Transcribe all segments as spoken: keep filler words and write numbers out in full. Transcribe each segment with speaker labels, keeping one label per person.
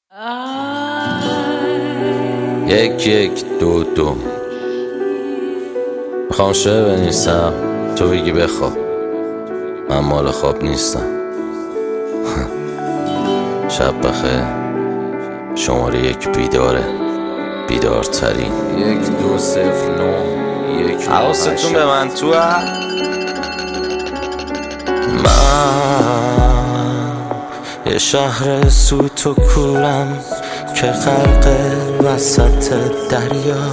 Speaker 1: یک یک دو دو میخوام شعر بنویسم، تو بگی بخواب. من مال خواب نیستم. شب بخیر. شماره یک بیداره، بیدارترین. یک دو صفر نو یک. حواستون به من تو. من یه شهر سوت و کورم که غرق وسط دریا،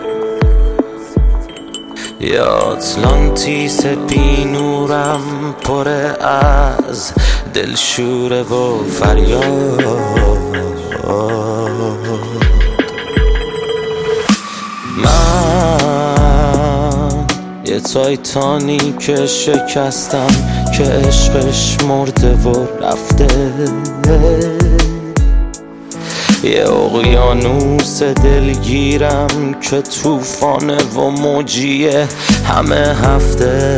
Speaker 1: یه آتلانتیس بی نورم پر از دلشوره و فریاد. من یه تایتانی که شکستم که عشقش مرده و رفته، یه اقیانوس دلگیرم که طوفانه و موجیه همه هفته.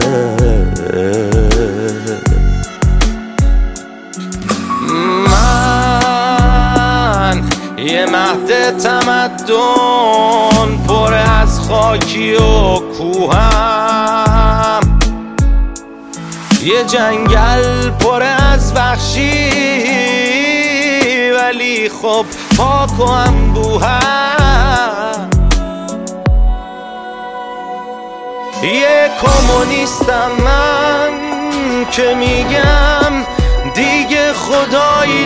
Speaker 1: من یه مهد تمدن پر از خاکی و کوهم، یه جنگل پر از وحشی ولی خب پاک و انبوهم. یه کمونیستم من که میگم دیگه خدایی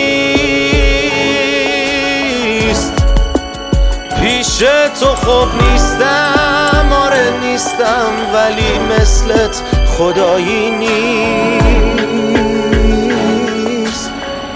Speaker 1: نیست، پیش تو خوب نیستم، آره نیستم، ولی مثلت خدایی نیست.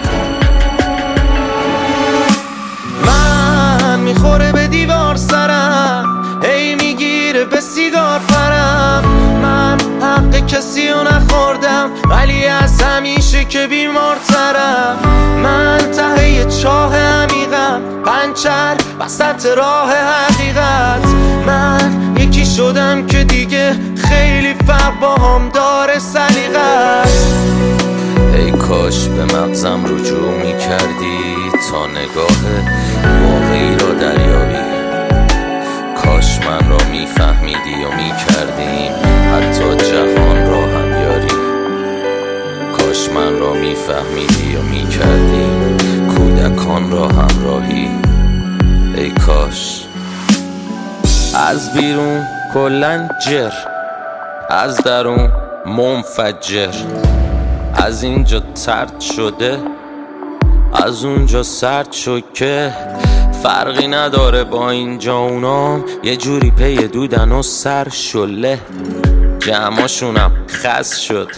Speaker 1: من میخوره به دیوار سرم، هی میگیره به سیگار پرم. من حق کسی رو نخوردم ولی از همیشه که بیمارترم. من ته چاه عمیقم، پنچر وسط راه حقیقت. من یکی شدم که دیگه خیلی فرق با هم داره سلیقت. ای کاش به مغزم رجوع میکردی تا نگاه واقعی را دریابی. کاش من را میفهمیدی و میکردیم حتی جهان را هم یاری. کاش من را میفهمیدی و میکردیم کودکان را همراهی. ای کاش. از بیرون کلن جر، از درون منفجر. از اینجا ترد شده، از اونجا سرد شد که فرقی نداره با اینجا اونام یه جوری پی دودن و سر شله. جمعاشونم خس شد.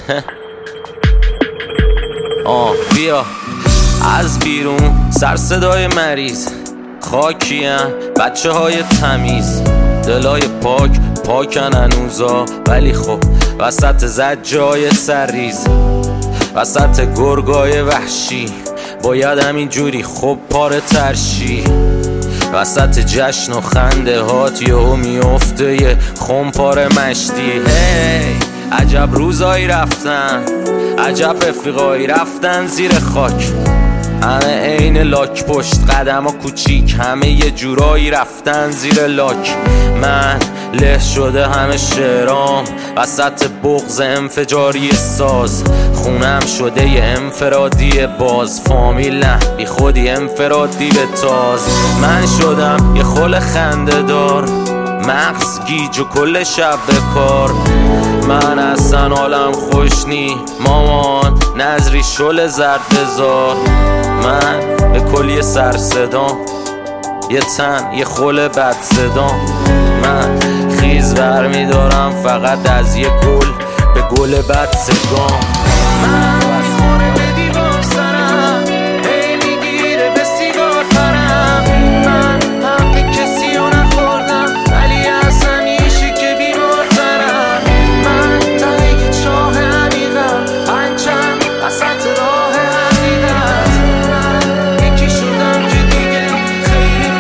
Speaker 1: آه بیا. از بیرون سر صدای مریض، خاکین بچه های تمیز، دلای پاک پاکن هنوزا ولی خب وسط زجای سرریز، وسط گرگای وحشی باید همین جوری خب پاره ترشی. وسط جشن و خنده هات یهو میفته یه خم پاره مشتی. هی عجب روزایی رفتن، عجب رفیقایی رفتن زیر خاک. همه عین لاک پشت قدم ها کوچیک، همه یه جورایی رفتن زیر لاک. من له شده همه شعرام وسط بغض انفجاری ساز. خونم شده یه انفرادی باز، فامیل نه بی خودی انفرادی به تاز. من شدم یه خل خنده دار، مغز گیج و کل شب به کار. من اصلا حالم خوش نی مامان، نظری شل زردزار. من به کلی سر صدام، یه تن یه خل بد صدام. من خیز برمی دارم فقط از یه گل به گل بد سگام. من میخوره به دیوار سرم، هی میگیره به سیگار پرم. من حق کسی رو نخوردم ولی از همیشه که بیمارترم. من ته چاه عمیقم، پنچم وسط راه حقیقت. من یکی شدم که دیگه خیلی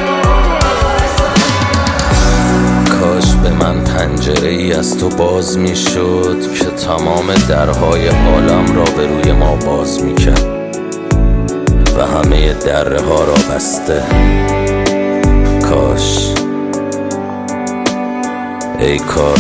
Speaker 1: فرق. کاش به من پنجره ای از تو باز می شد که تمام درهای عالم را به روی ما باز می کرد و همه دره ها را بسته. کاش ای کاش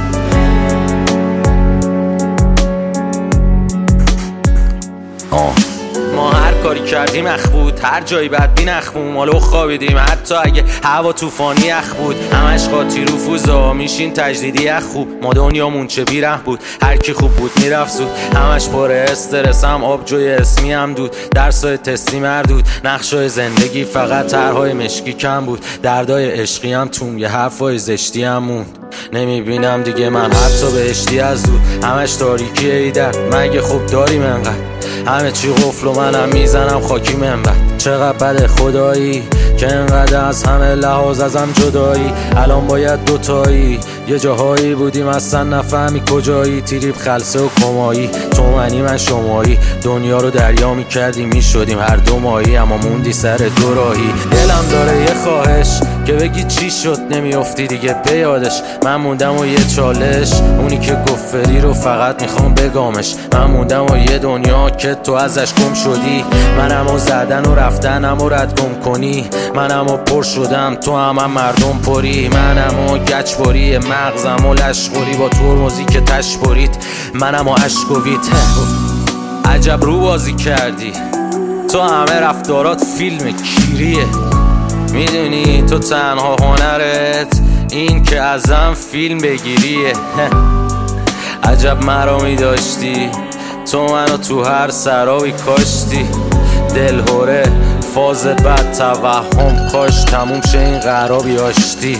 Speaker 1: آه ما هر کاری کردیم اخ بود، هر جایی بدبین اخ بود، مالو خوابیدیم حتی اگه هوا طوفانی اخ بود. همش قاطی رفوزا میشین تجدیدی اخ خوب، ما دنیامون چه بیره بود، هر کی خوب بود میرفت زود. همش پر استرس هم آبجوی اسمی هم دود، درسای تستی مردود، نقشای زندگی فقط طرحهای مشکی کم بود، دردای عشقی هم توم، یه حرفای زشتی هم موند. نمیبینم دیگه من حتی بهشتی از دور، همش تاریکی ایدر، مگه خوب داریم انقدر؟ همه چی قفل و منم میزنم خاکی منبر. چقدر بده خدایی که انقدر از همه لحاظ ازم جدایی. الان باید دوتایی، یه جاهایی بودیم اصلا نفهمی کجایی. تریپ خلصه و کمایی، تو منی من شمایی، دنیا رو دریا میکردیم میشدیم هر دو ماهی، اما موندی سر دو راهی. دلم داره یه خواهش که بگی چی شد نمیافتی دیگه به یادش. من موندم و یه چالش، اونی که گفت فری رو فقط میخوام بگامش. من موندم و یه دنیا که تو ازش گم شدی، منم و زدن و رفتنم و رد گم کنی. منم و پر شدم تو هم, هم مردم پری، منم و گچ بری مغزم و لشخوری با ترمزی که تش برید. منم و عشق و ویت عجب رو بازی کردی، تو همه رفتارات فیلم کیریه. میدونی تو تنها هنرت این که ازم فیلم بگیریه. عجب مرامی داشتی تو، منو تو هر سراوی کاشتی. دلهوره فاز بد توهم، کاش تموم شه این قرابی آشتی.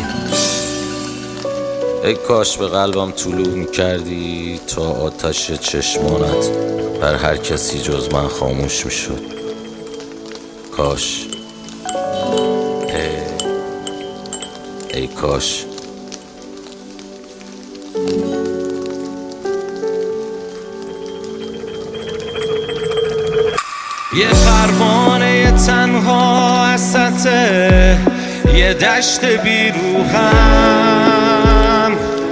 Speaker 1: ای کاش به قلبم طلوع میکردی تا آتش چشمانت بر هر کسی جز من خاموش میشد. کاش ای, ای کاش
Speaker 2: یه پروانه تنها وسط یه دشت بیروهم،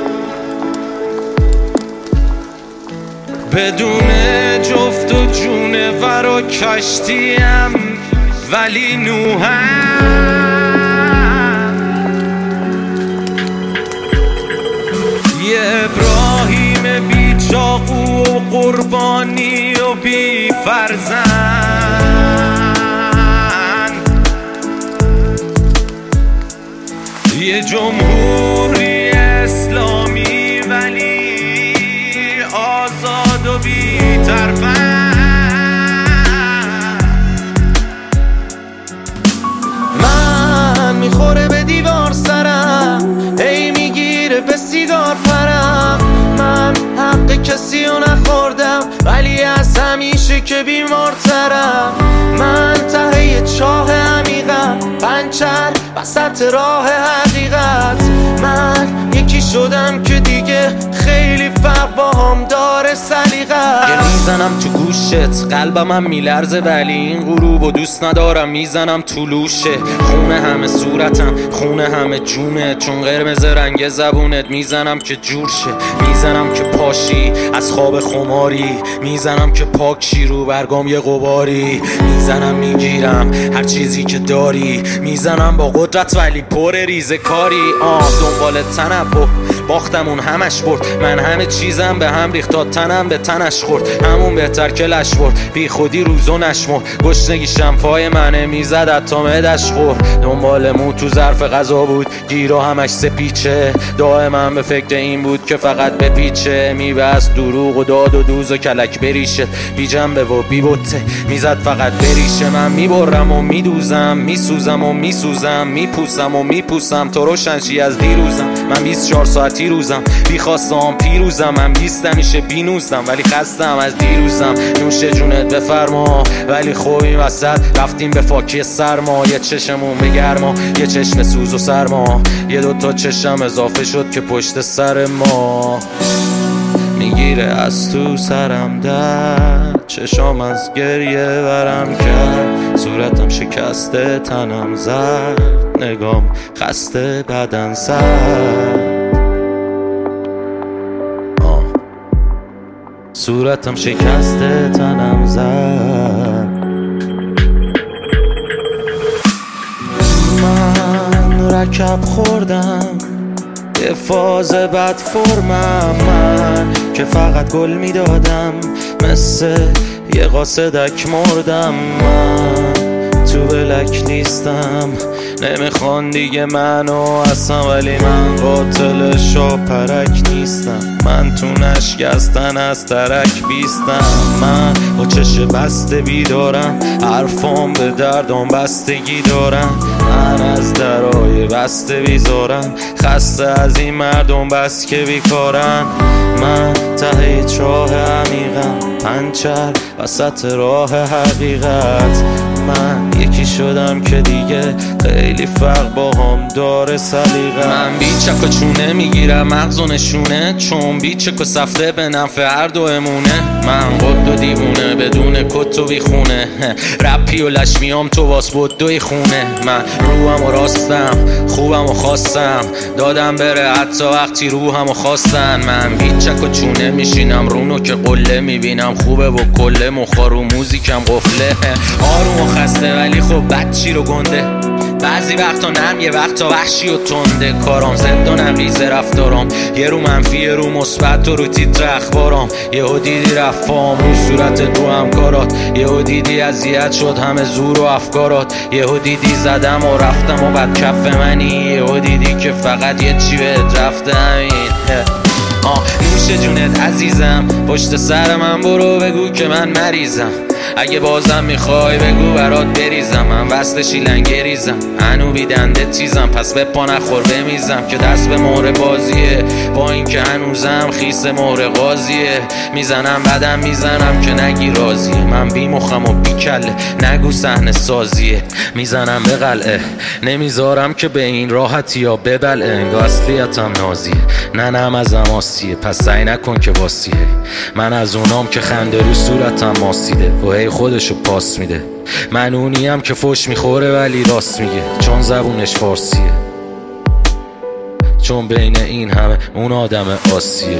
Speaker 2: بدون جفت و جونور و کشتیم ولی نوحم. یه ابراهیم بی چاقو و قربانی و بی فرزند، یه جمهوری اسلامی ولی آزاد و بی ترفند.
Speaker 3: من میخوره به دیوار سرم، ای میگیره به سیگار پرم. من حق کسی رو نخوردم ولی از همیشه که بیمارترم. من ته چاه عمیقم، پنچر وسط راه حقیقت. من یکی شدم که دیگه خیلی فرق با هم داره سلیقت.
Speaker 1: یه میزنم تو گوشت، قلبم هم میلرزه ولی این غروب و دوست ندارم. میزنم تو لوشه، خونه همه صورتم، خونه همه جونه، چون قرمز رنگ زبونت. میزنم که جور شه، میزنم که پاشی از خواب خماری، میزنم که پاکشی رو برگام یه غباری. میزنم میگیرم هر چیزی که داری، میزنم با قدرت ولی پر ریزه کاری. آه دنبال تنبه باختمون همش برد، من همه چیزم به هم ریخت تا تنم به تنش خورد. همون بهتر که لش برد، بی خودی روزو نشمر، گشنگی شمپای منه میزد تا معدش خورد. دنبال مو تو ظرف غذا بود، گیرو همش سپیچه، دائما به فکر این بود که فقط بپیچه. میبست دروغ و داد و دوز و کلک بریشه، بی جنبه و بی بوته، میزد فقط بریشه. من میبرم و میدوزم، میسوزم و میسوزم، میپوسم و میپوسم تو روشنشی از دیروزم. من بیست و چهار ساعتی روزم، بی خواستم پیروزم. من بیست میشه بی نوزدم ولی خستم از دیروزم. نوش جونت بفرما ولی خوب این وسط رفتیم به فاکی سرما. یه چشمون به گرما، یه چشم سوز و سرما، یه دوتا چشم اضافه شد که پشت سر ما. میگیره از تو سرم درد، چشام از گریه ورم کرد، صورتم شکسته تنم زرد، نگام خسته بدن سر. آه. صورتم شکسته تنم زرد.
Speaker 3: شب خوردم یه فاز بد فرمم من که فقط گل میدادم مثل یه قاصدک مردم من تو بلک نیستم نمیخوان دیگه منو اصلا ولی من قاتل شاپرک نیستم من تو نشکستن از ترک بیستم من با چش بسته بیدارم حرفام به دردم بستگی دارم من از درای بسته بیزارم خسته از این مردم بس که بیکارن من ته چاه عمیقم پنچر وسط راه حقیقت من یکی شدم که دیگه خیلی فرق با هم داره سلیقه من بیچک و چونه میگیرم مغز و نشونه چون بیچک و سفته به نفع هر دو امونه من قد و دیوونه بدون کت و بیخونه رپی و لشمیام تو واس بدوی خونه من روحم و راستم خوبم و خواستم دادم بره حتی وقتی روحم و خواستن من بیچک و چونه میشینم رونو که قله میبینم خوبه و کله مخارو موزیکم قفله آروم و خسته ولی خب بچی رو گنده بعضی وقتا نرم یه وقتا وحشی و تنده کارام زد و نقیز رفتارام یه رو منفی یه رو مثبت و رو تیتر اخبارام یهو دیدی رفام رو صورت دو همکارات یهو دیدی اذیت شد همه زور و افکارات یهو دیدی زدم و رفتم و بعد کف منی یهو دیدی که فقط یه چی بهت رفته همین آه نوش جونت عزیزم پشت سر من برو بگو که من مریضم اگه بازم میخوای بگو برات بریزم من وصل شیلنگه ریزم هنو بیدنده تیزم پس به پا نخور بمیزم که دست به مهر بازیه با این که هنوزم خیس مهر قاضیه میزنم بعدم میزنم که نگی راضیه من بی مخم و بی کله نگو صحنه سازیه میزنم به قلعه نمیذارم که به این راحتی یا ببلعه انگار اصلیتم نازیه ننم ازم آسیه پس سعی نکن که واسیه من از اونام که خنده رو صورتم ماسیده و هی خودشو پاس میده من اونیم که فوش میخوره ولی راست میگه چون زبونش فارسیه چون بین این همه اون آدم آسیه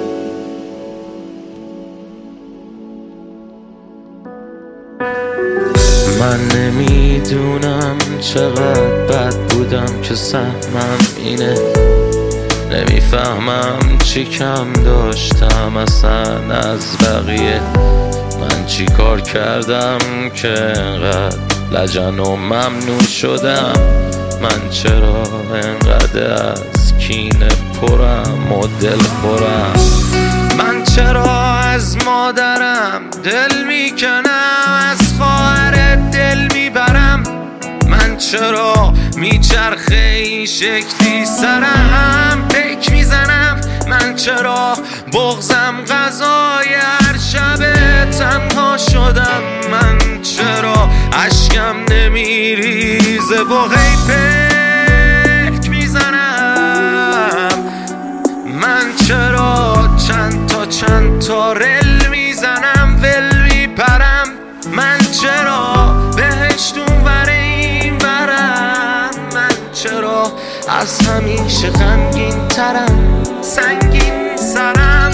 Speaker 3: من نمیدونم چقدر بد بودم که سهمم اینه نمیفهمم چی کم داشتم اصلا از بقیه من چی کار کردم که انقدر لجن و ممنون شدم من چرا انقدر از کینه پرم و دل خورم من چرا از مادرم دل میکنم از خواهر دل میبرم من چرا میچرخه این شکلی سرم پک میزنم من چرا بغزم غذای هر شب تنها شدم من چرا اشکم نمیریزه و هی پک میزنم من چرا چند تا چند تا رل میزنم ول میپرم من چرا بهشت اونور این برم من چرا از همیشه غمگین ترم سنگین سرم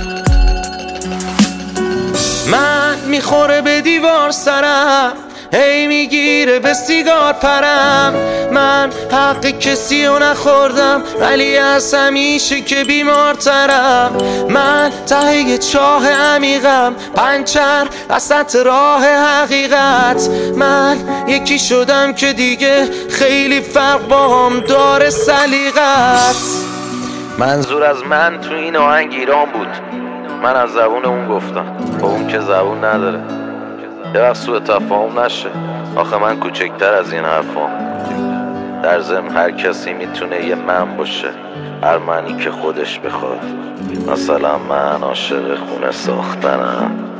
Speaker 3: من میخوره به دیوار سرم هی میگیره به سیگار پرم من حق کسی رو نخوردم ولی از همیشه که بیمارترم من ته چاه عمیقم پنچر وسط راه حقیقت من یکی شدم که دیگه خیلی فرق با هم داره سلیقت
Speaker 1: منظور از من تو این آهنگ ایران بود من از زبون اون گفتم با اون که زبون نداره یه وقت سوء تفاهم نشه آخه من کوچکتر از این حرفام در ضمن هر کسی میتونه یه من باشه هر منی که خودش بخواد مثلا من عاشق خونه ساختنم